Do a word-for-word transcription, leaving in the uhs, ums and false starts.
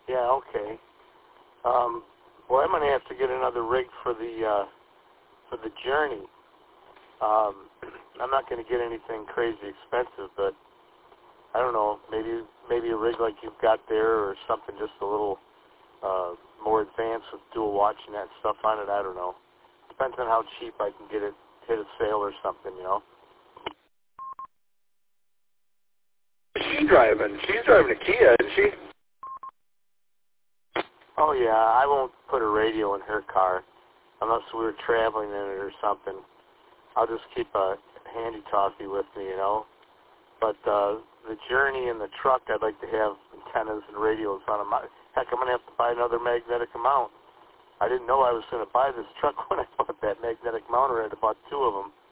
Yeah, okay. Um, well, I'm going to have to get another rig for the uh, for the Journey. Um, I'm not going to get anything crazy expensive, but I don't know, maybe maybe a rig like you've got there or something just a little uh, more advanced with dual watching that stuff on it. I don't know. Depends on how cheap I can get it, hit a sale or something, you know. She's driving. She's driving a Kia, isn't she? Oh, yeah, I won't put a radio in her car unless we were traveling in it or something. I'll just keep a handy-talkie with me, you know. But uh, the Journey and the truck, I'd like to have antennas and radios on them. Heck, I'm going to have to buy another magnetic mount. I didn't know I was going to buy this truck when I bought that magnetic mounter. I bought two of them.